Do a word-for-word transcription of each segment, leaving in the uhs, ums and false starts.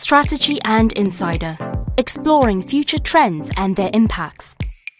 Strategy and Insider, exploring future trends and their impacts.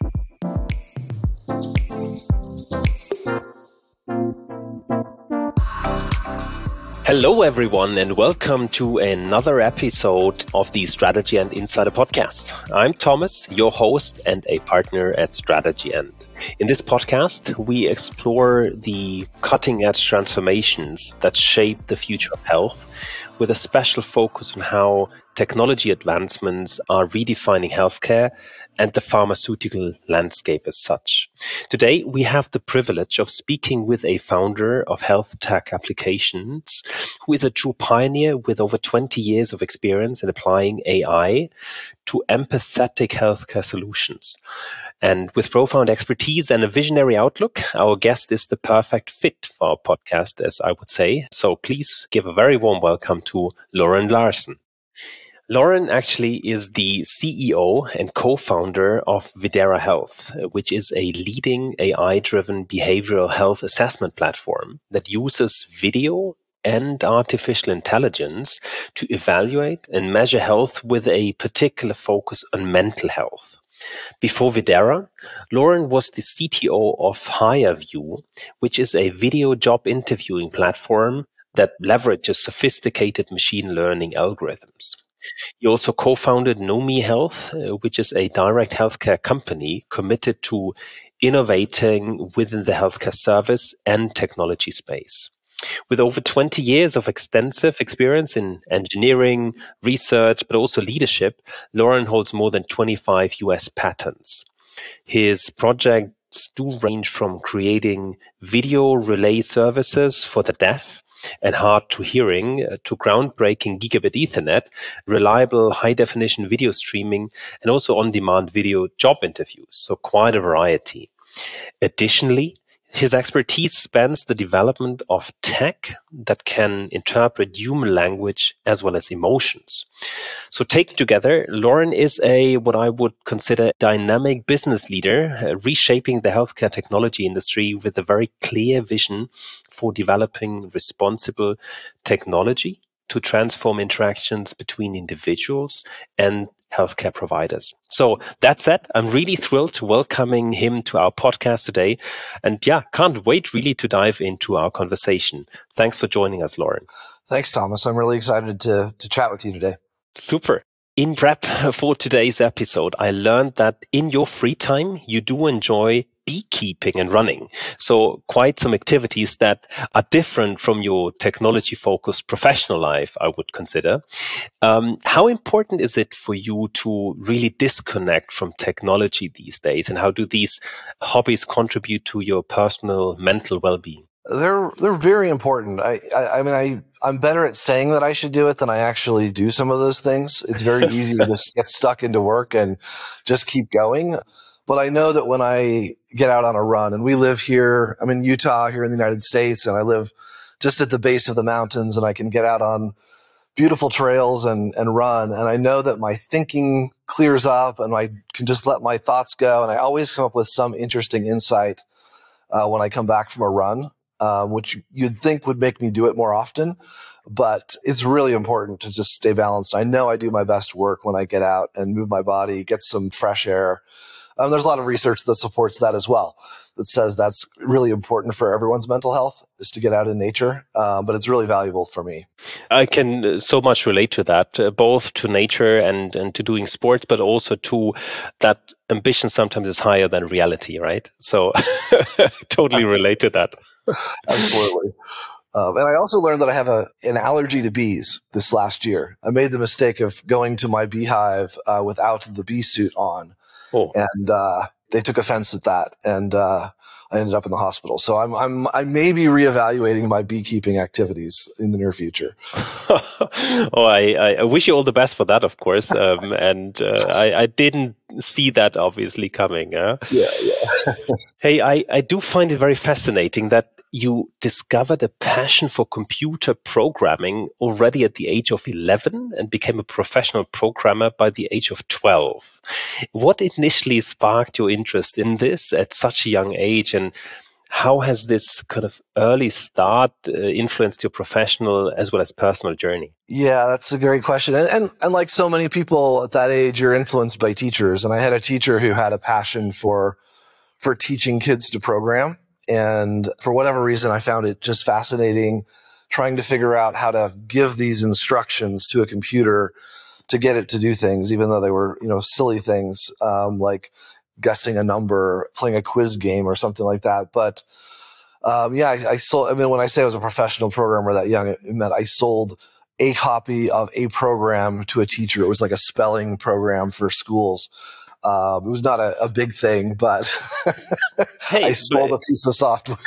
Hello everyone and welcome to another episode of the Strategy and Insider podcast. I'm Thomas, your host and a partner at Strategy and. In this podcast, we explore the cutting-edge transformations that shape the future of health, with a special focus on how technology advancements are redefining healthcare and the pharmaceutical landscape as such. Today, we have the privilege of speaking with a founder of health tech applications, who is a true pioneer with over twenty years of experience in applying A I to empathetic healthcare solutions. And with profound expertise and a visionary outlook, our guest is the perfect fit for our podcast, as I would say. So please give a very warm welcome to Lauren Larsen. Lauren actually is the C E O and co-founder of Videra Health, which is a leading A I-driven behavioral health assessment platform that uses video and artificial intelligence to evaluate and measure health with a particular focus on mental health. Before Videra, Lauren was the C T O of HireView, which is a video job interviewing platform that leverages sophisticated machine learning algorithms. He also co-founded Nomi Health, uh, which is a direct healthcare company committed to innovating within the healthcare service and technology space. With over twenty years of extensive experience in engineering, research, but also leadership, Lauren holds more than twenty-five U S patents. His projects do range from creating video relay services for the deaf and hard to hearing uh, to groundbreaking gigabit Ethernet, reliable high-definition video streaming, and also on-demand video job interviews. So quite a variety. Additionally, his expertise spans the development of tech that can interpret human language as well as emotions. So taken together, Lauren is a what I would consider dynamic business leader, uh, reshaping the healthcare technology industry with a very clear vision for developing responsible technology to transform interactions between individuals and healthcare providers. So that said, I'm really thrilled to welcoming him to our podcast today. And yeah, can't wait really to dive into our conversation. Thanks for joining us, Lauren. Thanks, Thomas. I'm really excited to to chat with you today. Super. In prep for today's episode, I learned that in your free time, you do enjoy beekeeping and running. So quite some activities that are different from your technology-focused professional life, I would consider. Um, how important is it for you to really disconnect from technology these days? And how do these hobbies contribute to your personal mental well-being? They're they're very important. I, I I mean I I'm better at saying that I should do it than I actually do some of those things. It's very easy to just get stuck into work and just keep going. But I know that when I get out on a run, and we live here, I'm in Utah here in the United States, and I live just at the base of the mountains, and I can get out on beautiful trails and and run, and I know that my thinking clears up, and I can just let my thoughts go, and I always come up with some interesting insight uh, when I come back from a run. Um, which you'd think would make me do it more often, but it's really important to just stay balanced. I know I do my best work when I get out and move my body, get some fresh air. Um, there's a lot of research that supports that as well, that says that's really important for everyone's mental health, is to get out in nature, uh, but it's really valuable for me. I can so much relate to that, uh, both to nature and, and to doing sports, but also to that ambition sometimes is higher than reality, right? So totally relate to that. Absolutely. Um, and I also learned that I have a, an allergy to bees this last year. I made the mistake of going to my beehive uh, without the bee suit on. Oh. And uh, they took offense at that. And uh, I ended up in the hospital. So I'm, I'm, I may be reevaluating my beekeeping activities in the near future. oh, I, I wish you all the best for that, of course. Um, and uh, I, I didn't see that obviously coming. Huh? Yeah, yeah. Hey, I, I do find it very fascinating that you discovered a passion for computer programming already at the age of eleven and became a professional programmer by the age of twelve. What initially sparked your interest in this at such a young age, and How has this kind of early start uh, influenced your professional as well as personal journey? Yeah, that's a great question. And, and and like so many people at that age, you're influenced by teachers. And I had a teacher who had a passion for for teaching kids to program. And for whatever reason, I found it just fascinating trying to figure out how to give these instructions to a computer to get it to do things, even though they were, you know, silly things, um, like guessing a number, playing a quiz game or something like that. But um, yeah, I, I sold, I mean, when I say I was a professional programmer that young, it meant I sold a copy of a program to a teacher. It was like a spelling program for schools. Um, it was not a, a big thing, but hey, I sold but, a piece of software.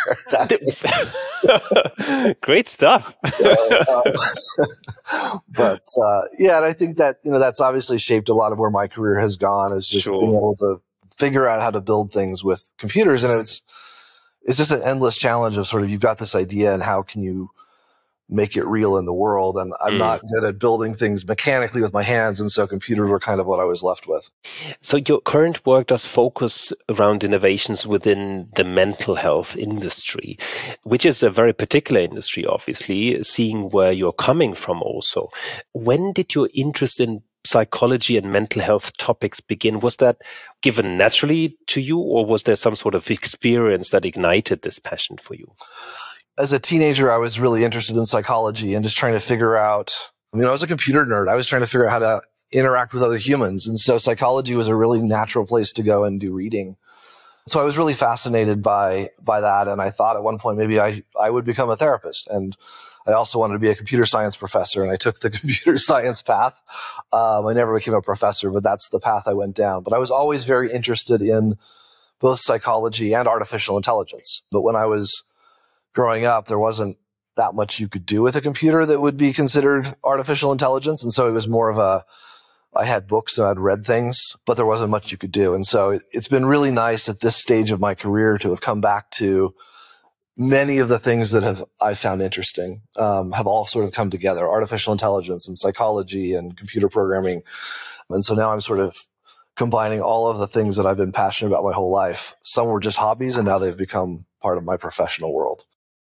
Great stuff. uh, but uh, yeah, and I think that, you know, that's obviously shaped a lot of where my career has gone, is just sure. being able to figure out how to build things with computers. And it's it's just an endless challenge of sort of, you've got this idea and how can you make it real in the world. And I'm mm. not good at building things mechanically with my hands. And so computers were kind of what I was left with. So your current work does focus around innovations within the mental health industry, which is a very particular industry, obviously, seeing where you're coming from also. When did your interest in psychology and mental health topics begin? Was that given naturally to you, or was there some sort of experience that ignited this passion for you? As a teenager, I was really interested in psychology and just trying to figure out, I mean, I was a computer nerd. I was trying to figure out how to interact with other humans. And so psychology was a really natural place to go and do reading. So I was really fascinated by, by that. And I thought at one point, maybe I, I would become a therapist. And I also wanted to be a computer science professor. And I took the computer science path. Um, I never became a professor, but that's the path I went down. But I was always very interested in both psychology and artificial intelligence. But when I was growing up, there wasn't that much you could do with a computer that would be considered artificial intelligence. And so it was more of a, I had books and I'd read things, but there wasn't much you could do. And so it, it's been really nice at this stage of my career to have come back to many of the things that have I found interesting, um, have all sort of come together: artificial intelligence and psychology and computer programming. And so now I'm sort of combining all of the things that I've been passionate about my whole life. Some were just hobbies, and now they've become part of my professional world.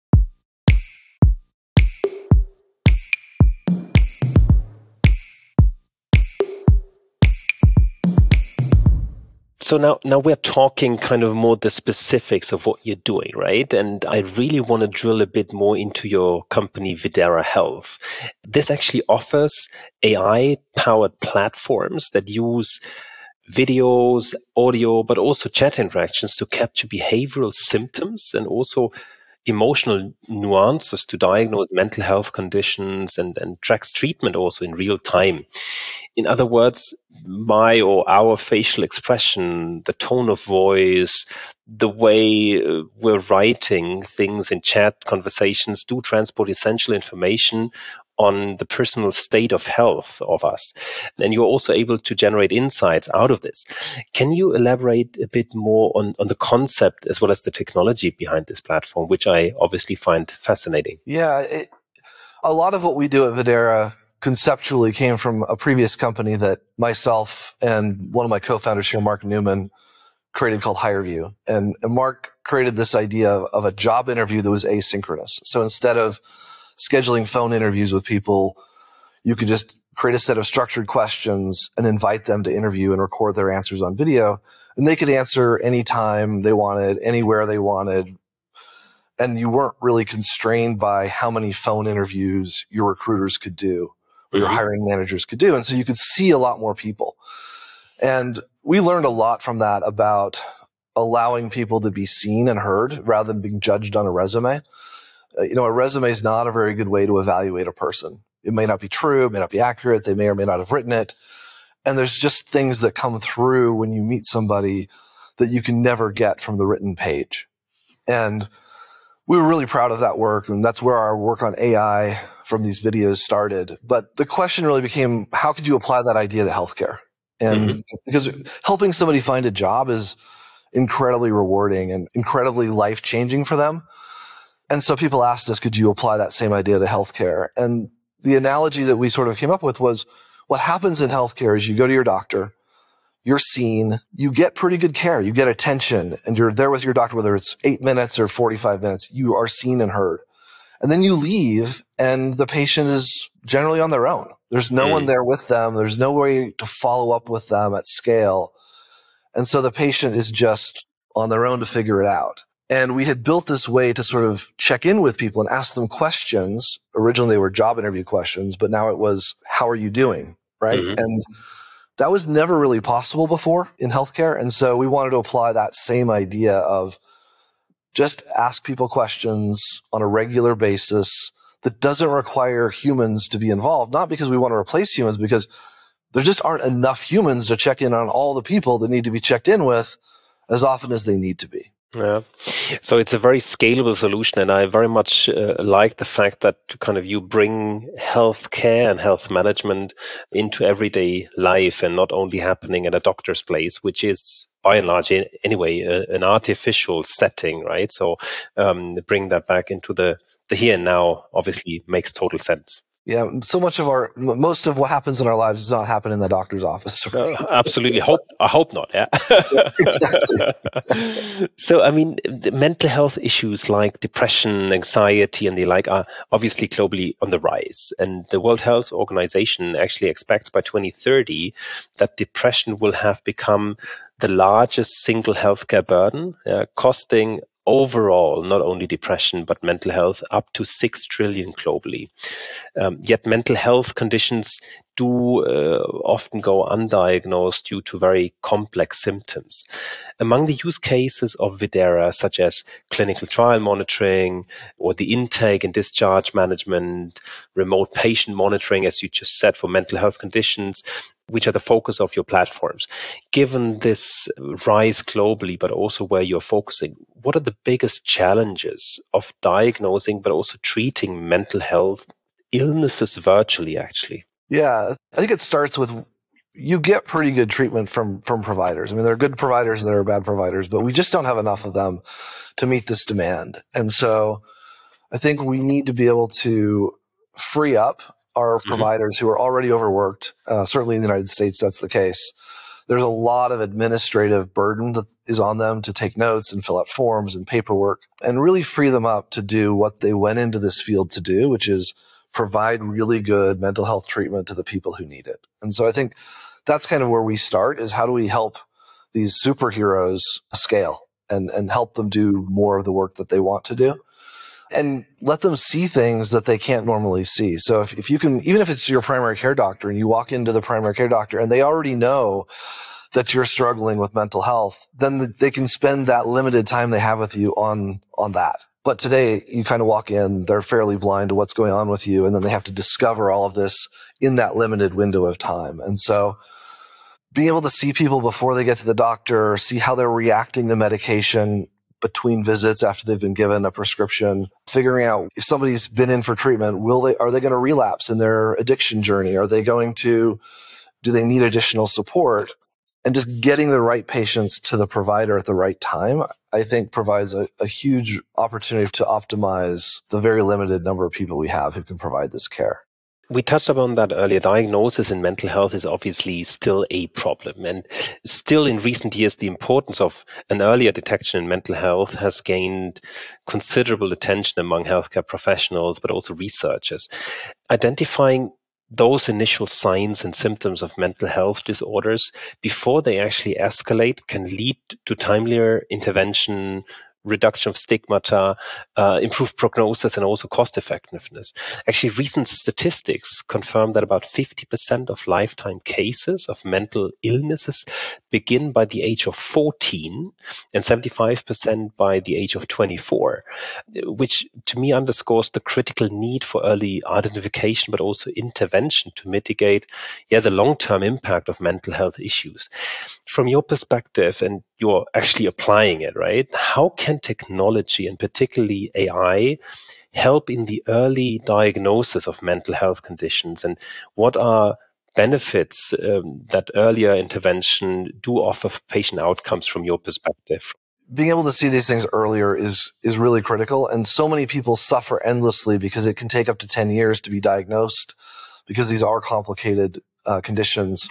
So now, now we're talking kind of more the specifics of what you're doing, right? And I really want to drill a bit more into your company, Videra Health. This actually offers A I-powered platforms that use videos, audio, but also chat interactions to capture behavioral symptoms and also emotional nuances to diagnose mental health conditions and, and tracks treatment also in real time. In other words, my or our facial expression, the tone of voice, the way uh, we're writing things in chat conversations do transport essential information on the personal state of health of us. And you're also able to generate insights out of this. Can you elaborate a bit more on, on the concept as well as the technology behind this platform, which I obviously find fascinating? Yeah, it, a lot of what we do at Videra conceptually came from a previous company that myself and one of my co-founders here, Mark Newman, created called HireVue. And, and Mark created this idea of, of a job interview that was asynchronous. So instead of scheduling phone interviews with people, you could just create a set of structured questions and invite them to interview and record their answers on video. And they could answer anytime they wanted, anywhere they wanted. And you weren't really constrained by how many phone interviews your recruiters could do or your hiring managers could do. And so you could see a lot more people. And we learned a lot from that about allowing people to be seen and heard rather than being judged on a resume. Uh, you know, a resume is not a very good way to evaluate a person. It may not be true, it may not be accurate, they may or may not have written it. And there's just things that come through when you meet somebody that you can never get from the written page. And we were really proud of that work, and that's where our work on A I from these videos started. But the question really became, how could you apply that idea to healthcare? And mm-hmm. because helping somebody find a job is incredibly rewarding and incredibly life-changing for them. And so people asked us, could you apply that same idea to healthcare? And the analogy that we sort of came up with was, what happens in healthcare is you go to your doctor, you're seen, you get pretty good care, you get attention, and you're there with your doctor, whether it's eight minutes or forty-five minutes, you are seen and heard. And then you leave and the patient is generally on their own. There's no mm. one there with them. There's no way to follow up with them at scale. And so the patient is just on their own to figure it out. And we had built this way to sort of check in with people and ask them questions. Originally, they were job interview questions, but now it was, how are you doing? Right. Mm-hmm. And that was never really possible before in healthcare. And so we wanted to apply that same idea of just ask people questions on a regular basis that doesn't require humans to be involved, not because we want to replace humans, because there just aren't enough humans to check in on all the people that need to be checked in with as often as they need to be. Yeah. So it's a very scalable solution. And I very much uh, like the fact that kind of you bring healthcare and health management into everyday life and not only happening at a doctor's place, which is by and large anyway, uh, an artificial setting, right? So um, bring that back into the, the here and now obviously makes total sense. Yeah, so much of our, most of what happens in our lives does not happen in the doctor's office. Right? Uh, absolutely. Hope, I hope not. Yeah. Yeah, exactly. So, I mean, the mental health issues like depression, anxiety, and the like are obviously globally on the rise. And the World Health Organization actually expects by twenty thirty that depression will have become the largest single healthcare burden, uh, costing overall, not only depression, but mental health, up to six trillion globally. Um, yet mental health conditions do uh, often go undiagnosed due to very complex symptoms. Among the use cases of Videra, such as clinical trial monitoring or the intake and discharge management, remote patient monitoring, as you just said, for mental health conditions, which are the focus of your platforms. Given this rise globally, but also where you're focusing, what are the biggest challenges of diagnosing, but also treating mental health illnesses virtually, actually? Yeah, I think it starts with, you get pretty good treatment from, from providers. I mean, there are good providers and there are bad providers, but we just don't have enough of them to meet this demand. And so I think we need to be able to free up our mm-hmm. providers who are already overworked. Uh, certainly in the United States, that's the case. There's a lot of administrative burden that is on them to take notes and fill out forms and paperwork, and really free them up to do what they went into this field to do, which is provide really good mental health treatment to the people who need it. And so I think that's kind of where we start, is how do we help these superheroes scale and, and help them do more of the work that they want to do, and let them see things that they can't normally see. So if, if you can, even if it's your primary care doctor and you walk into the primary care doctor and they already know that you're struggling with mental health, then they can spend that limited time they have with you on, on that. But today you kind of walk in, they're fairly blind to what's going on with you, and then they have to discover all of this in that limited window of time. And so being able to see people before they get to the doctor, see how they're reacting to medication between visits after they've been given a prescription, figuring out if somebody's been in for treatment, will they, are they going to relapse in their addiction journey? Are they going to, do they need additional support? And just getting the right patients to the provider at the right time, I think provides a, a huge opportunity to optimize the very limited number of people we have who can provide this care. We touched upon that earlier. Diagnosis in mental health is obviously still a problem. And still in recent years, the importance of an earlier detection in mental health has gained considerable attention among healthcare professionals, but also researchers. Identifying those initial signs and symptoms of mental health disorders before they actually escalate can lead to timelier intervention, reduction of stigmata, uh, improved prognosis, and also cost effectiveness. Actually, recent statistics confirm that about fifty percent of lifetime cases of mental illnesses begin by the age of fourteen and seventy-five percent by the age of twenty-four, which to me underscores the critical need for early identification, but also intervention to mitigate yeah, the long-term impact of mental health issues. From your perspective, and you're actually applying it, right? How can technology, and particularly A I, help in the early diagnosis of mental health conditions? And what are benefits um, that earlier intervention do offer for patient outcomes from your perspective? Being able to see these things earlier is is really critical. And so many people suffer endlessly because it can take up to ten years to be diagnosed, because these are complicated uh, conditions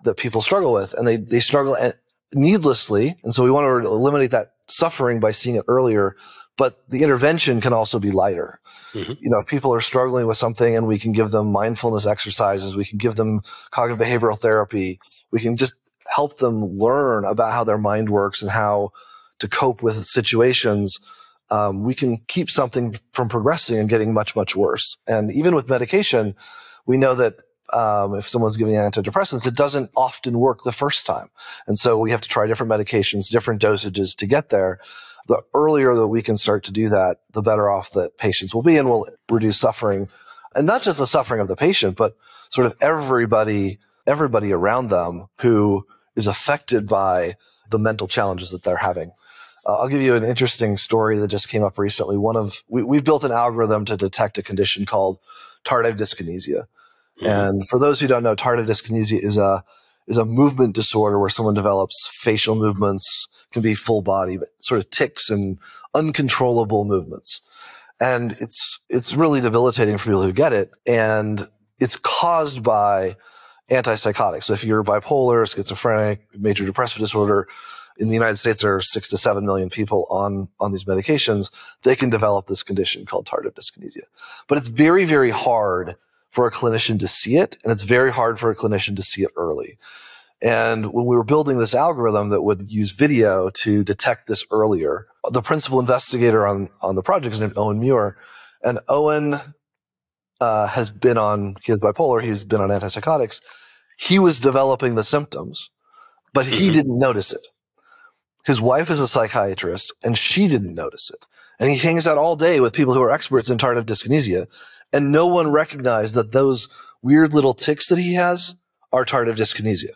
that people struggle with, and they, they struggle needlessly. And so we want to eliminate that suffering by seeing it earlier, but the intervention can also be lighter. Mm-hmm. You know, if people are struggling with something and we can give them mindfulness exercises, we can give them cognitive behavioral therapy, we can just help them learn about how their mind works and how to cope with situations, um, we can keep something from progressing and getting much, much worse. And even with medication, we know that um, if someone's giving antidepressants, it doesn't often work the first time. And so we have to try different medications, different dosages to get there. The earlier that we can start to do that, the better off that patients will be, and will reduce suffering. And not just the suffering of the patient, but sort of everybody, everybody around them who is affected by the mental challenges that they're having. Uh, I'll give you an interesting story that just came up recently. One of we, we've built an algorithm to detect a condition called tardive dyskinesia. Mm-hmm. And for those who don't know, tardive dyskinesia is a is a movement disorder where someone develops facial movements, can be full body, but sort of tics and uncontrollable movements. And it's it's really debilitating for people who get it. And it's caused by antipsychotics. So if you're bipolar, schizophrenic, major depressive disorder, in the United States, there are six to seven million people on, on these medications. They can develop this condition called tardive dyskinesia. But it's very, very hard for a clinician to see it, and it's very hard for a clinician to see it early. And when we were building this algorithm that would use video to detect this earlier, the principal investigator on, on the project is named Owen Muir. And Owen uh, has been on, he has bipolar, he's been on antipsychotics. He was developing the symptoms, but he mm-hmm. didn't notice it. His wife is a psychiatrist, and she didn't notice it. And he hangs out all day with people who are experts in tardive dyskinesia, and no one recognized that those weird little tics that he has are tardive dyskinesia.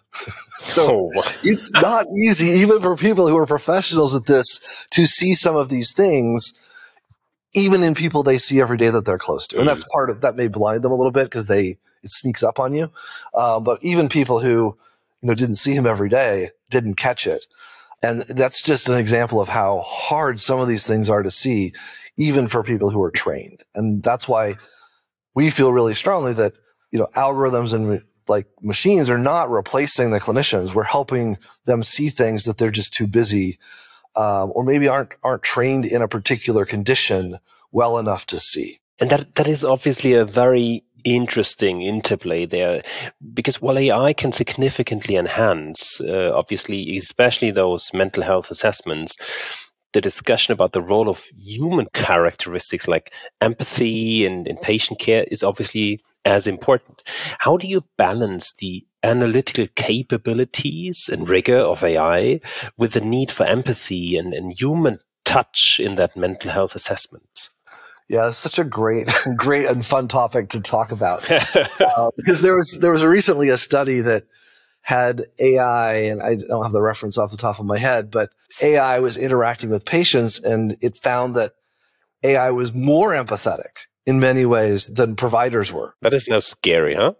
So oh. It's not easy, even for people who are professionals at this, to see some of these things, even in people they see every day that they're close to. And that's part of that may blind them a little bit because they it sneaks up on you. Um, but even people who you know didn't see him every day didn't catch it. And that's just an example of how hard some of these things are to see, even for people who are trained. And that's why we feel really strongly that, you know, algorithms and like machines are not replacing the clinicians. We're helping them see things that they're just too busy, um, or maybe aren't, aren't trained in a particular condition well enough to see. And that, that is obviously a very interesting interplay there, because while A I can significantly enhance, uh, obviously, especially those mental health assessments, the discussion about the role of human characteristics like empathy and, and patient care is obviously as important. How do you balance the analytical capabilities and rigor of A I with the need for empathy and, and human touch in that mental health assessment? Yeah, it's such a great, great and fun topic to talk about uh, because there was there was a recently a study that had A I, and I don't have the reference off the top of my head, but A I was interacting with patients, and it found that A I was more empathetic in many ways than providers were. That is now scary, huh?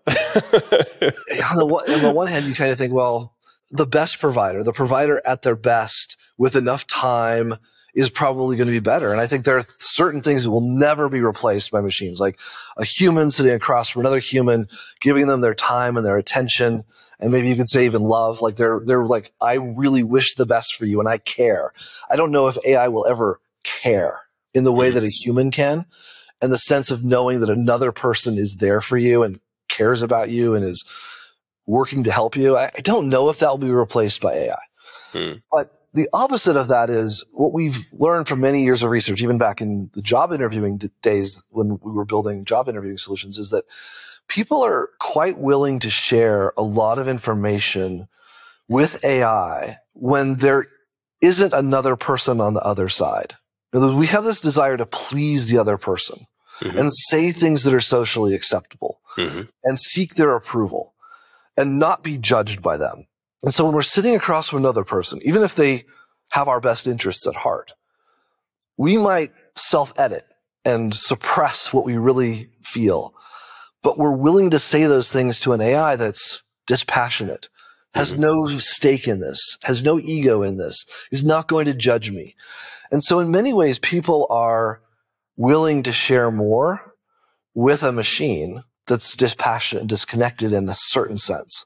on, the, on the one hand, you kind of think, well, the best provider, the provider at their best with enough time is probably going to be better. And I think there are certain things that will never be replaced by machines, like a human sitting across from another human, giving them their time and their attention. And maybe you could say even love, like they're, they're like, I really wish the best for you and I care. I don't know if A I will ever care in the way that a human can. And the sense of knowing that another person is there for you and cares about you and is working to help you. I, I don't know if that will be replaced by A I. Hmm. But the opposite of that is what we've learned from many years of research, even back in the job interviewing d- days when we were building job interviewing solutions, is that people are quite willing to share a lot of information with A I when there isn't another person on the other side. In other words, we have this desire to please the other person mm-hmm. and say things that are socially acceptable mm-hmm. and seek their approval and not be judged by them. And so when we're sitting across from another person, even if they have our best interests at heart, we might self-edit and suppress what we really feel. But we're willing to say those things to an A I that's dispassionate, has mm-hmm. no stake in this, has no ego in this, is not going to judge me. And so in many ways, people are willing to share more with a machine that's dispassionate, disconnected in a certain sense,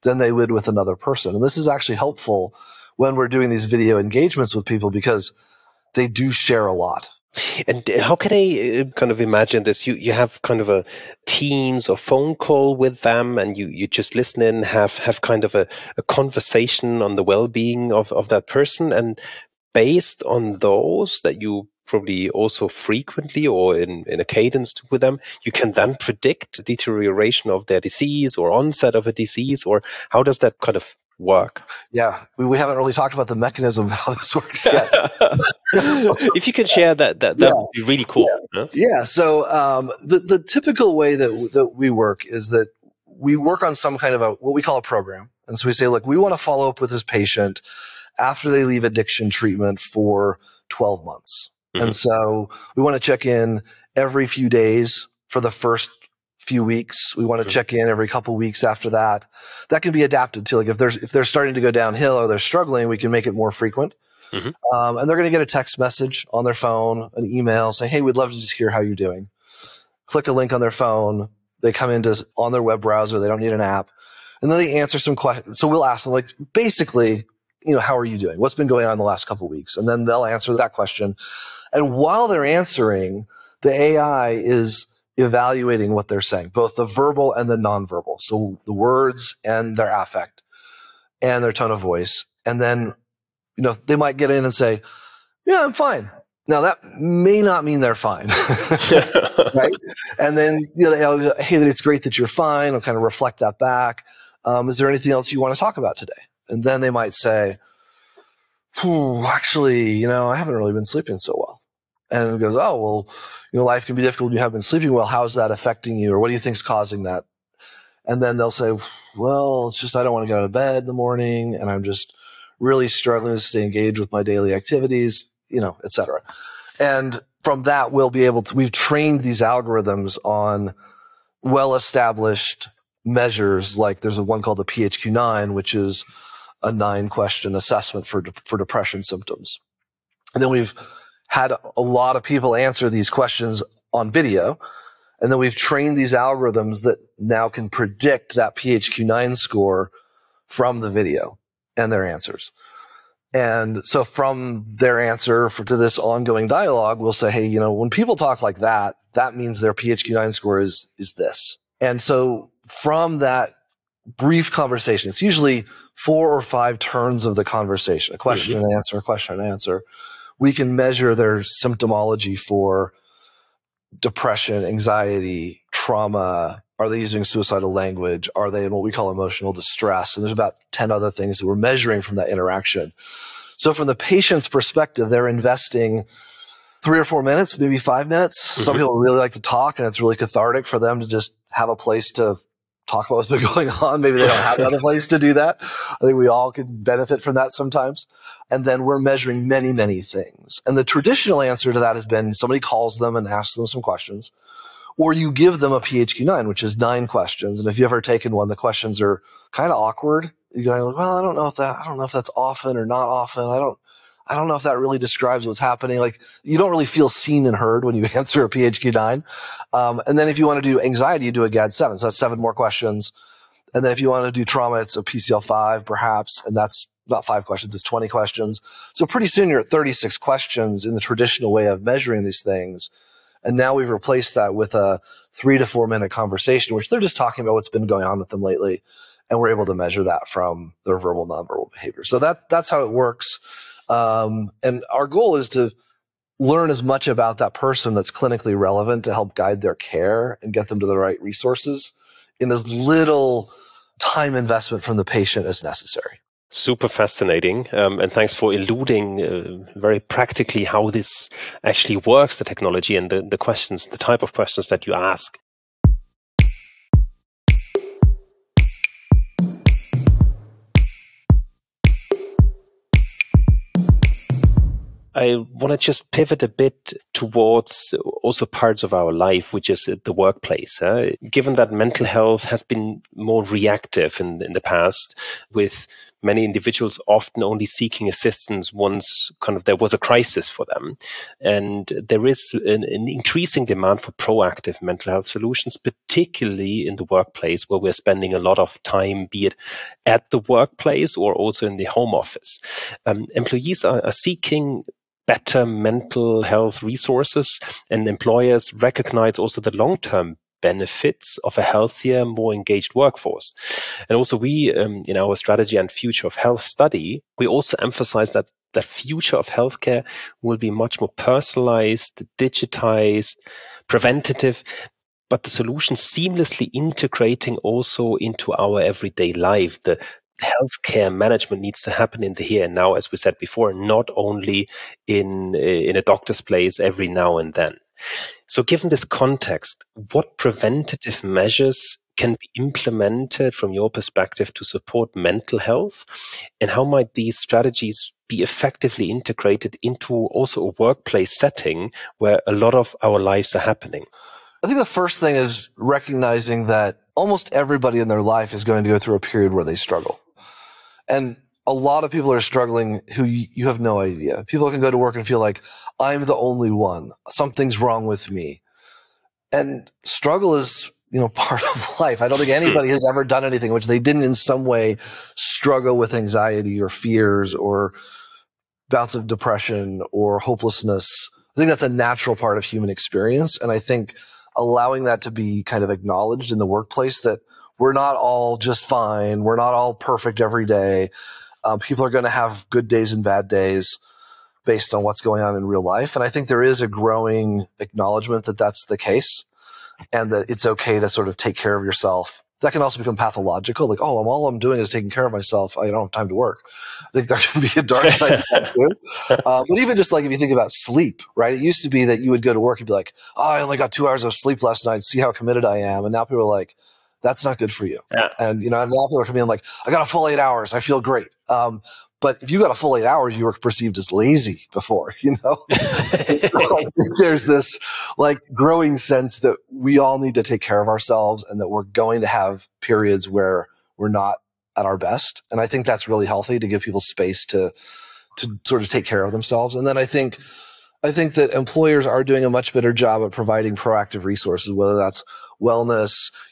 than they would with another person. And this is actually helpful when we're doing these video engagements with people because they do share a lot. And how can I kind of imagine this? You you have kind of a Teams or phone call with them, and you, you just listen in, have have kind of a, a conversation on the well-being of, of that person, and based on those that you probably also frequently or in, in a cadence with them, you can then predict deterioration of their disease or onset of a disease, or how does that kind of work? Yeah, we, we haven't really talked about the mechanism of how this works yet. If you could share that, that, that yeah. would be really cool. Yeah, huh? yeah. so um, the, the typical way that, that we work is that we work on some kind of a, what we call a program. And so we say, look, we want to follow up with this patient after they leave addiction treatment for twelve months. Mm-hmm. And so we want to check in every few days for the first few weeks. We want to mm-hmm. check in every couple of weeks after that. That can be adapted to, like, if there's, if they're starting to go downhill or they're struggling, we can make it more frequent. Mm-hmm. Um, and they're going to get a text message on their phone, an email saying, hey, we'd love to just hear how you're doing. Click a link on their phone. They come into on their web browser. They don't need an app. And then they answer some questions. So we'll ask them, like, basically, you know, how are you doing? What's been going on the last couple of weeks? And then they'll answer that question. And while they're answering, the A I is evaluating what they're saying, both the verbal and the nonverbal. So the words and their affect and their tone of voice. And then, you know, they might get in and say, yeah, I'm fine. Now that may not mean they're fine. Right? And then, you know, go, hey, it's great that you're fine. I'll kind of reflect that back. Um, is there anything else you want to talk about today? And then they might say, actually, you know, I haven't really been sleeping so well. And it goes, oh, well, you know, life can be difficult when you haven't been sleeping well. How's that affecting you? Or what do you think's causing that? And then they'll say, well, it's just I don't want to get out of bed in the morning, and I'm just really struggling to stay engaged with my daily activities, you know, et cetera. And from that, we'll be able to, we've trained these algorithms on well-established measures. Like there's a one called the P H Q nine, which is a nine question assessment for, for depression symptoms. And then we've had a lot of people answer these questions on video. And then we've trained these algorithms that now can predict that P H Q nine score from the video and their answers. And so from their answer for, to this ongoing dialogue, we'll say, hey, you know, when people talk like that, that means their P H Q nine score is, is this. And so from that brief conversation, it's usually four or five turns of the conversation, a question mm-hmm. and answer, a question and answer. We can measure their symptomology for depression, anxiety, trauma. Are they using suicidal language? Are they in what we call emotional distress? And there's about ten other things that we're measuring from that interaction. So from the patient's perspective, they're investing three or four minutes, maybe five minutes. Mm-hmm. Some people really like to talk, and it's really cathartic for them to just have a place to talk about what's been going on. Maybe they don't have another place to do that. I think we all could benefit from that sometimes. And then we're measuring many, many things. And the traditional answer to that has been somebody calls them and asks them some questions, or you give them a P H Q nine, which is nine questions. And if you've ever taken one, the questions are kind of awkward. You go, well, I don't know if that, I don't know if that's often or not often. I don't, I don't know if that really describes what's happening. Like, you don't really feel seen and heard when you answer a P H Q nine. Um, and then if you want to do anxiety, you do a G A D seven. So that's seven more questions. And then if you want to do trauma, it's a P C L five perhaps. And that's not five questions, it's twenty questions. So pretty soon you're at thirty-six questions in the traditional way of measuring these things. And now we've replaced that with a three to four minute conversation, which they're just talking about what's been going on with them lately. And we're able to measure that from their verbal, nonverbal behavior. So that, that's how it works. Um, and our goal is to learn as much about that person that's clinically relevant to help guide their care and get them to the right resources in as little time investment from the patient as necessary. Super fascinating. Um, and thanks for alluding uh, very practically how this actually works, the technology and the, the questions, the type of questions that you ask. I want to just pivot a bit towards also parts of our life, which is the workplace. Uh, given that mental health has been more reactive in, in the past, with many individuals often only seeking assistance once kind of there was a crisis for them. And there is an, an increasing demand for proactive mental health solutions, particularly in the workplace where we're spending a lot of time, be it at the workplace or also in the home office. Um, employees are, are seeking better mental health resources, and employers recognize also the long-term benefits of a healthier, more engaged workforce. And also we, um, in our strategy and future of health study, we also emphasize that the future of healthcare will be much more personalized, digitized, preventative, but the solution seamlessly integrating also into our everyday life. The healthcare management needs to happen in the here and now, as we said before, not only in in a doctor's place every now and then. So given this context, what preventative measures can be implemented from your perspective to support mental health? And how might these strategies be effectively integrated into also a workplace setting where a lot of our lives are happening? I think the first thing is recognizing that almost everybody in their life is going to go through a period where they struggle. And a lot of people are struggling who you have no idea. People can go to work and feel like, I'm the only one. Something's wrong with me. And struggle is, you know, part of life. I don't think anybody has ever done anything which they didn't in some way struggle with anxiety or fears or bouts of depression or hopelessness. I think that's a natural part of human experience. And I think allowing that to be kind of acknowledged in the workplace, that we're not all just fine. We're not all perfect every day. Um, people are going to have good days and bad days based on what's going on in real life. And I think there is a growing acknowledgement that that's the case and that it's okay to sort of take care of yourself. That can also become pathological. Like, oh, I'm all I'm doing is taking care of myself. I don't have time to work. I think there can be a dark side to that too. Uh, but even just like if you think about sleep, right? It used to be that you would go to work and be like, oh, I only got two hours of sleep last night. See how committed I am. And now people are like, that's not good for you. Yeah. And, you know, and now people are coming in like, I got a full eight hours. I feel great. Um, but if you got a full eight hours, you were perceived as lazy before, you know? So I think there's this like growing sense that we all need to take care of ourselves and that we're going to have periods where we're not at our best. And I think that's really healthy to give people space to, to sort of take care of themselves. And then I think, I think that employers are doing a much better job of providing proactive resources, whether that's wellness,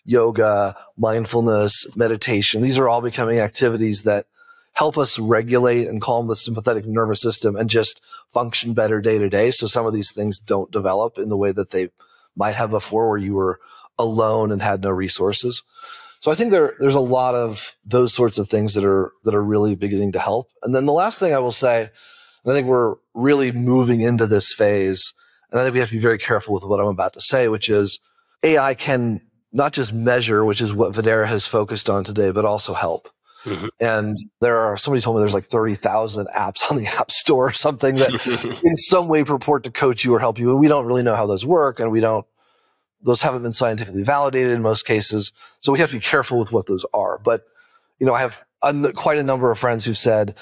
yoga, mindfulness, meditation. These are all becoming activities that help us regulate and calm the sympathetic nervous system and just function better day to day. So some of these things don't develop in the way that they might have before, where you were alone and had no resources. So I think there, there's a lot of those sorts of things that are, that are really beginning to help. And then the last thing I will say, and I think we're really moving into this phase, and I think we have to be very careful with what I'm about to say, which is A I can not just measure, which is what Videra has focused on today, but also help. Mm-hmm. And there are, somebody told me there's like thirty thousand apps on the App Store or something that in some way purport to coach you or help you. And we don't really know how those work, and we don't, those haven't been scientifically validated in most cases. So we have to be careful with what those are. But, you know, I have a, quite a number of friends who said,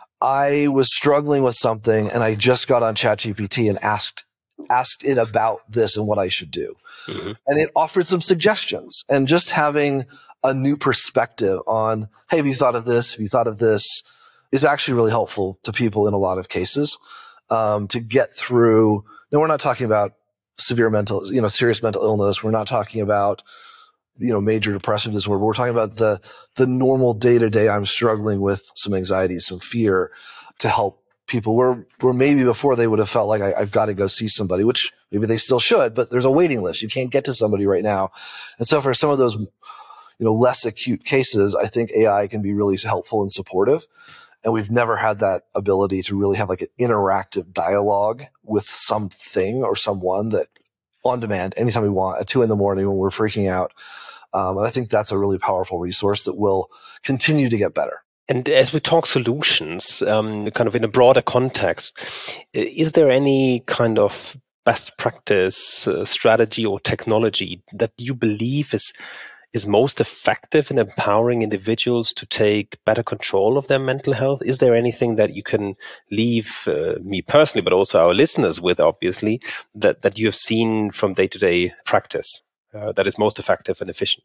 I was struggling with something and I just got on ChatGPT and asked asked it about this and what I should do. Mm-hmm. And it offered some suggestions. And just having a new perspective on, hey, have you thought of this? Have you thought of this? Is actually really helpful to people in a lot of cases um, to get through. Now, we're not talking about severe mental, you know, serious mental illness. We're not talking about, you know, major depressive disorder. We're talking about the the normal day to day. I'm struggling with some anxiety, some fear, to help people where where maybe before they would have felt like I, I've got to go see somebody, which maybe they still should, but there's a waiting list. You can't get to somebody right now. And so for some of those, you know, less acute cases, I think A I can be really helpful and supportive. And we've never had that ability to really have like an interactive dialogue with something or someone that on demand, anytime we want, at two in the morning when we're freaking out. Um, and I think that's a really powerful resource that will continue to get better. And as we talk solutions, um, kind of in a broader context, is there any kind of best practice uh, strategy or technology that you believe is is most effective in empowering individuals to take better control of their mental health? Is there anything that you can leave uh, me personally, but also our listeners with, obviously, that, that you have seen from day-to-day practice uh, that is most effective and efficient?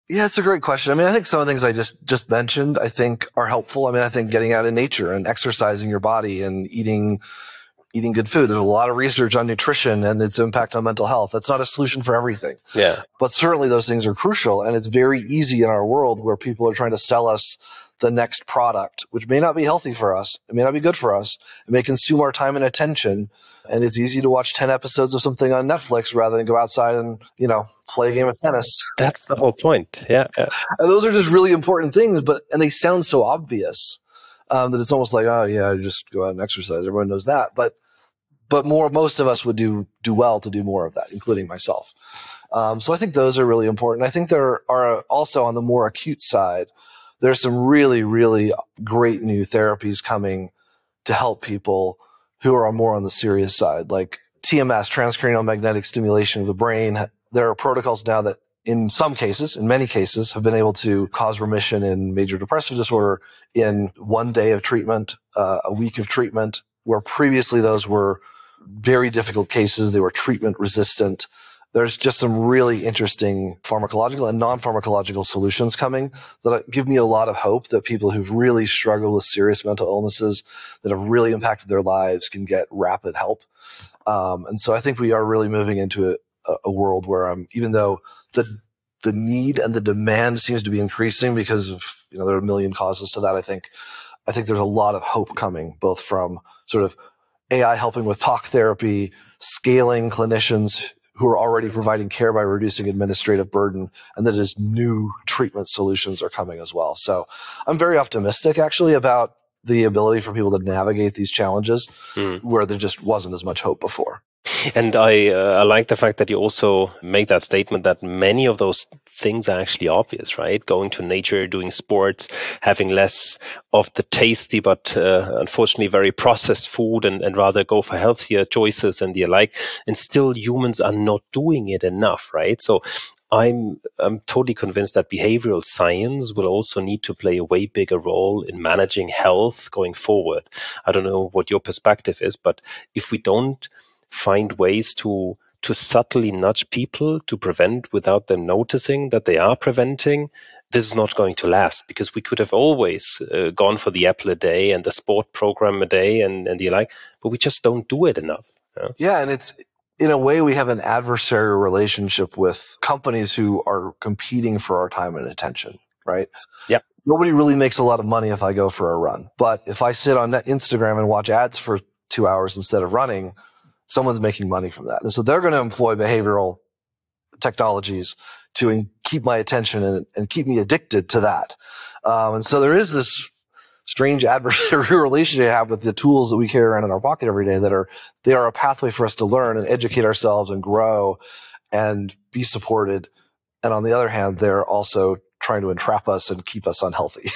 Yeah, it's a great question. I mean, I think some of the things I just, just mentioned, I think are helpful. I mean, I think getting out in nature and exercising your body and eating, eating good food. There's a lot of research on nutrition and its impact on mental health. That's not a solution for everything. Yeah. But certainly those things are crucial. And it's very easy in our world where people are trying to sell us the next product, which may not be healthy for us. It may not be good for us. It may consume our time and attention. And it's easy to watch ten episodes of something on Netflix rather than go outside and, you know, play a game of tennis. That's the whole point. Yeah. yeah. And those are just really important things, but, and they sound so obvious, um, that it's almost like, oh yeah, just go out and exercise. Everyone knows that. But, but more, most of us would do, do well to do more of that, including myself. Um, so I think those are really important. I think there are also on the more acute side, there's some really, really great new therapies coming to help people who are more on the serious side, like T M S, transcranial magnetic stimulation of the brain. There are protocols now that in some cases, in many cases, have been able to cause remission in major depressive disorder in one day of treatment, uh, a week of treatment, where previously those were very difficult cases. They were treatment resistant. There's just some really interesting pharmacological and non-pharmacological solutions coming that give me a lot of hope that people who've really struggled with serious mental illnesses that have really impacted their lives can get rapid help. Um, and so I think we are really moving into a, a world where um, even though the the need and the demand seems to be increasing because of, you know, there are a million causes to that, I think, I think there's a lot of hope coming, both from sort of A I helping with talk therapy, scaling clinicians who are already providing care by reducing administrative burden, and that is new treatment solutions are coming as well. So I'm very optimistic actually about the ability for people to navigate these challenges mm. where there just wasn't as much hope before. And I, uh, I like the fact that you also make that statement that many of those things are actually obvious, right? Going to nature, doing sports, having less of the tasty but uh, unfortunately very processed food, and, and rather go for healthier choices and the like. And still humans are not doing it enough, right? So I'm I'm totally convinced that behavioral science will also need to play a way bigger role in managing health going forward. I don't know what your perspective is, but if we don't find ways to to subtly nudge people to prevent without them noticing that they are preventing, this is not going to last, because we could have always uh, gone for the apple a day and the sport program a day and, and the like, but we just don't do it enough. You know? Yeah, and it's, in a way, we have an adversarial relationship with companies who are competing for our time and attention, right? Yeah. Nobody really makes a lot of money if I go for a run. But if I sit on Instagram and watch ads for two hours instead of running, someone's making money from that. And so they're going to employ behavioral technologies to in, keep my attention and, and keep me addicted to that. Um, and so there is this strange adversarial relationship I have with the tools that we carry around in our pocket every day that are, they are a pathway for us to learn and educate ourselves and grow and be supported. And on the other hand, they're also trying to entrap us and keep us unhealthy.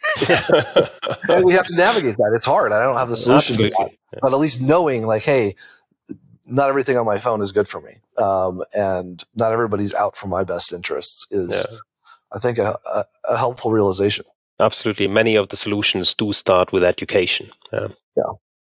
And we have to navigate that. It's hard. I don't have the solution Absolutely. to that. But at least knowing, like, hey, not everything on my phone is good for me. Um, and not everybody's out for my best interests is, yeah. I think, a, a, a helpful realization. Absolutely. Many of the solutions do start with education. Yeah. Yeah.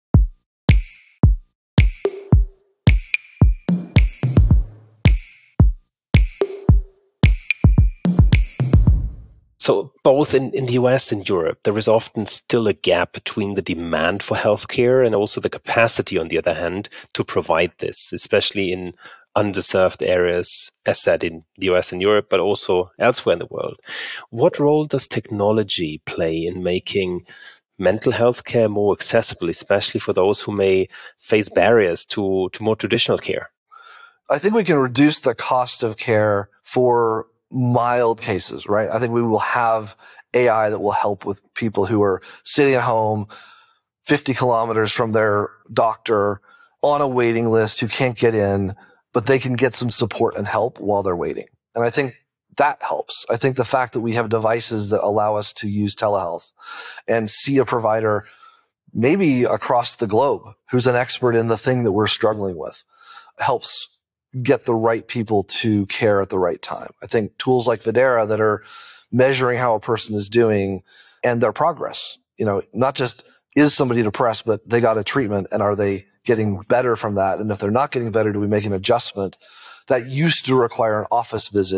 So both in, in the U S and Europe, there is often still a gap between the demand for healthcare and also the capacity, on the other hand, to provide this, especially in underserved areas, as said in the U S and Europe, but also elsewhere in the world. What role does technology play in making mental health care more accessible, especially for those who may face barriers to, to more traditional care? I think we can reduce the cost of care for mild cases, right? I think we will have A I that will help with people who are sitting at home fifty kilometers from their doctor on a waiting list who can't get in, but they can get some support and help while they're waiting. And I think that helps. I think the fact that we have devices that allow us to use telehealth and see a provider maybe across the globe who's an expert in the thing that we're struggling with helps get the right people to care at the right time. I think tools like Videra that are measuring how a person is doing and their progress, you know, not just is somebody depressed, but they got a treatment and are they getting better from that? And if they're not getting better, do we make an adjustment? That used to require an office visit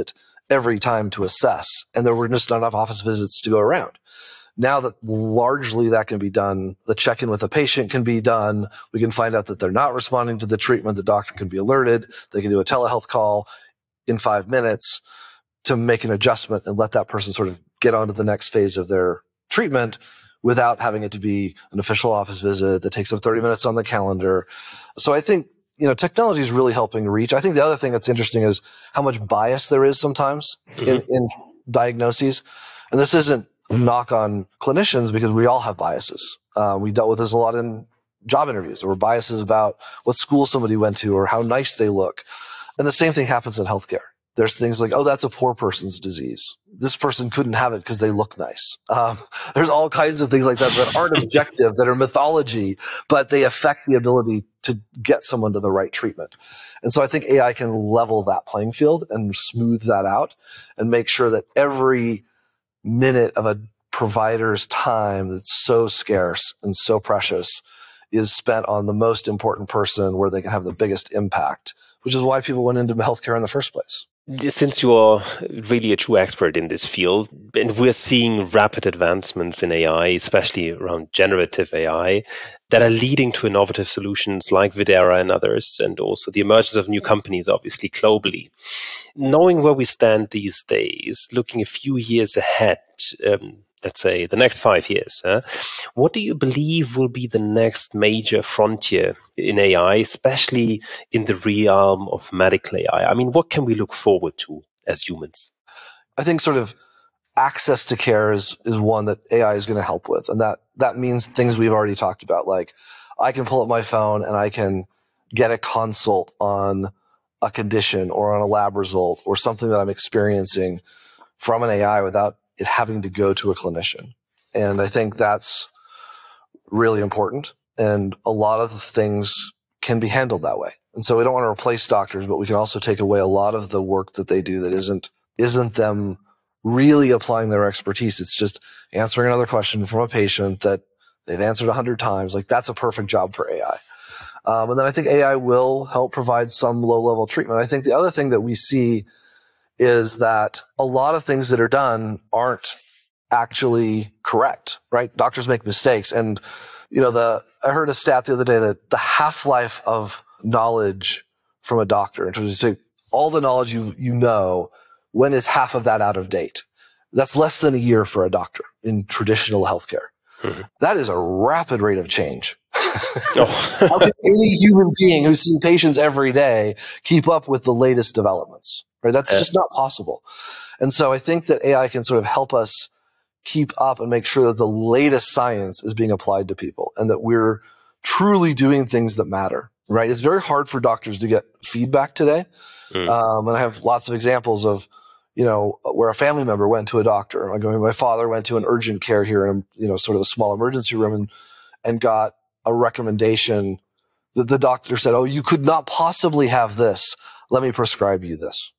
every time to assess, and there were just not enough office visits to go around. Now that largely that can be done, the check-in with the patient can be done. We can find out that they're not responding to the treatment. The doctor can be alerted. They can do a telehealth call in five minutes to make an adjustment and let that person sort of get on to the next phase of their treatment without having it to be an official office visit that takes up thirty minutes on the calendar. So I think, you know, technology is really helping reach. I think the other thing that's interesting is how much bias there is sometimes mm-hmm. in, in diagnoses. And this isn't knock on clinicians because we all have biases. Uh, we dealt with this a lot in job interviews. There were biases about what school somebody went to or how nice they look. And the same thing happens in healthcare. There's things like, oh, that's a poor person's disease. This person couldn't have it because they look nice. Um, there's all kinds of things like that that aren't objective, that are mythology, but they affect the ability to get someone to the right treatment. And so I think A I can level that playing field and smooth that out and make sure that every minute of a provider's time that's so scarce and so precious is spent on the most important person where they can have the biggest impact, which is why people went into healthcare in the first place. Since you are really a true expert in this field, and we're seeing rapid advancements in A I, especially around generative A I, that are leading to innovative solutions like Videra and others, and also the emergence of new companies, obviously, globally. Knowing where we stand these days, looking a few years ahead, um, let's say the next five years, huh? What do you believe will be the next major frontier in A I, especially in the realm of medical A I? I mean, what can we look forward to as humans? I think sort of access to care is, is one that A I is going to help with. And that, that means things we've already talked about, like I can pull up my phone and I can get a consult on a condition or on a lab result or something that I'm experiencing from an A I without it having to go to a clinician. And I think that's really important. And a lot of things can be handled that way. And so we don't want to replace doctors, but we can also take away a lot of the work that they do that isn't, isn't them really applying their expertise. It's just answering another question from a patient that they've answered a hundred times. Like that's a perfect job for A I. Um, and then I think A I will help provide some low-level treatment. I think the other thing that we see is that a lot of things that are done aren't actually correct, right? Doctors make mistakes. And, you know, the, I heard a stat the other day that the half-life of knowledge from a doctor, in terms of all the knowledge you, you know, when is half of that out of date? That's less than a year for a doctor in traditional healthcare. Mm-hmm. That is a rapid rate of change. Oh. How can any human being who's seeing patients every day keep up with the latest developments? Right? That's yeah. just not possible. And so I think that A I can sort of help us keep up and make sure that the latest science is being applied to people and that we're truly doing things that matter, right? It's very hard for doctors to get feedback today. Mm. Um, and I have lots of examples of, you know, where a family member went to a doctor. Like my father went to an urgent care here in, you know, sort of a small emergency room and, and got a recommendation that the doctor said, oh, you could not possibly have this. Let me prescribe you this.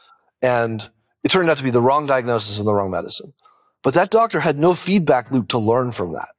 And it turned out to be the wrong diagnosis and the wrong medicine. But that doctor had no feedback loop to learn from that.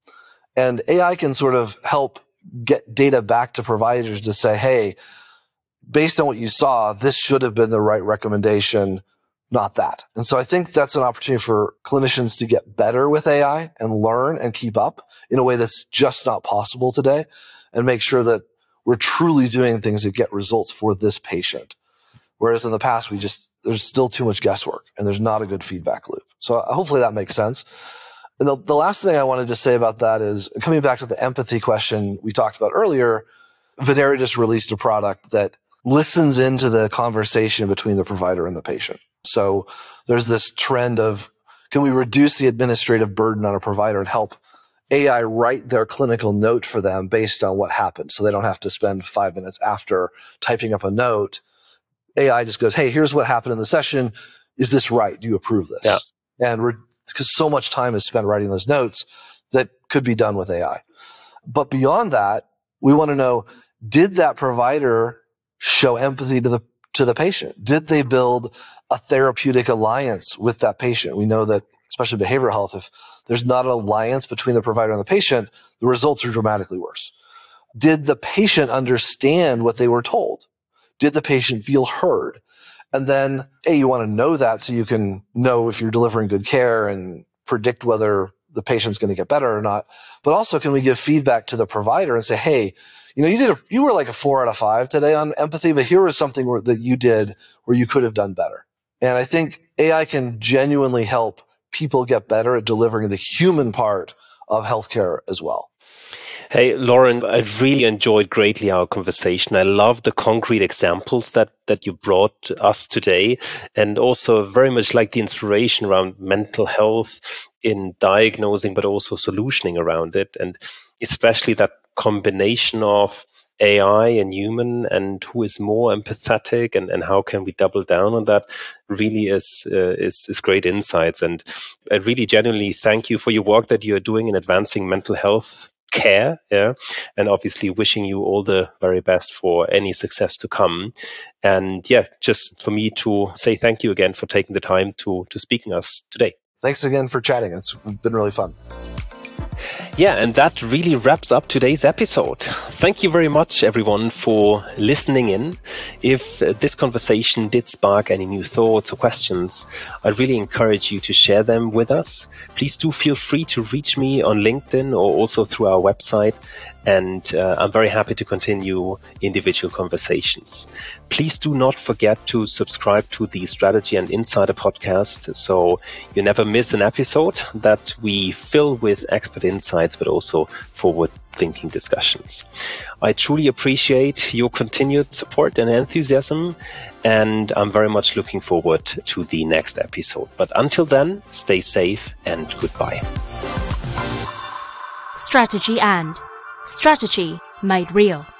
And A I can sort of help get data back to providers to say, hey, based on what you saw, this should have been the right recommendation, not that. And so I think that's an opportunity for clinicians to get better with A I and learn and keep up in a way that's just not possible today and make sure that we're truly doing things that get results for this patient. Whereas in the past, we just, there's still too much guesswork and there's not a good feedback loop. So hopefully that makes sense. And the, the last thing I wanted to say about that is coming back to the empathy question we talked about earlier, Videra just released a product that listens into the conversation between the provider and the patient. So there's this trend of, can we reduce the administrative burden on a provider and help A I write their clinical note for them based on what happened so they don't have to spend five minutes after typing up a note. A I just goes, hey, here's what happened in the session. Is this right? Do you approve this? Yeah. And we're, because so much time is spent writing those notes that could be done with A I. But beyond that, we want to know, did that provider show empathy to the to the patient? Did they build a therapeutic alliance with that patient? We know that, especially behavioral health, if there's not an alliance between the provider and the patient, the results are dramatically worse. Did the patient understand what they were told? Did the patient feel heard? And then, A, you want to know that so you can know if you're delivering good care and predict whether the patient's going to get better or not. But also, can we give feedback to the provider and say, hey, you know, you did a, you were like a four out of five today on empathy, but here was something where, that you did where you could have done better. And I think A I can genuinely help people get better at delivering the human part of healthcare as well. Hey, Lauren, I really enjoyed greatly our conversation. I love the concrete examples that, that you brought us today, and also very much like the inspiration around mental health in diagnosing, but also solutioning around it. And especially that combination of A I and human, and who is more empathetic, and, and how can we double down on that, really is, uh, is is great insights. And I really genuinely thank you for your work that you're doing in advancing mental health care, yeah, and obviously wishing you all the very best for any success to come. And yeah, just for me to say thank you again for taking the time to to speaking us today. Thanks again for chatting. It's been really fun. Yeah, and that really wraps up today's episode. Thank you very much, everyone, for listening in. If uh, this conversation did spark any new thoughts or questions, I'd really encourage you to share them with us. Please do feel free to reach me on LinkedIn or also through our website. And uh, I'm very happy to continue individual conversations. Please do not forget to subscribe to the Strategy and Insider podcast so you never miss an episode that we fill with expert insights, but also forward-thinking discussions. I truly appreciate your continued support and enthusiasm, and I'm very much looking forward to the next episode. But until then, stay safe and goodbye. Strategy and Strategy made real.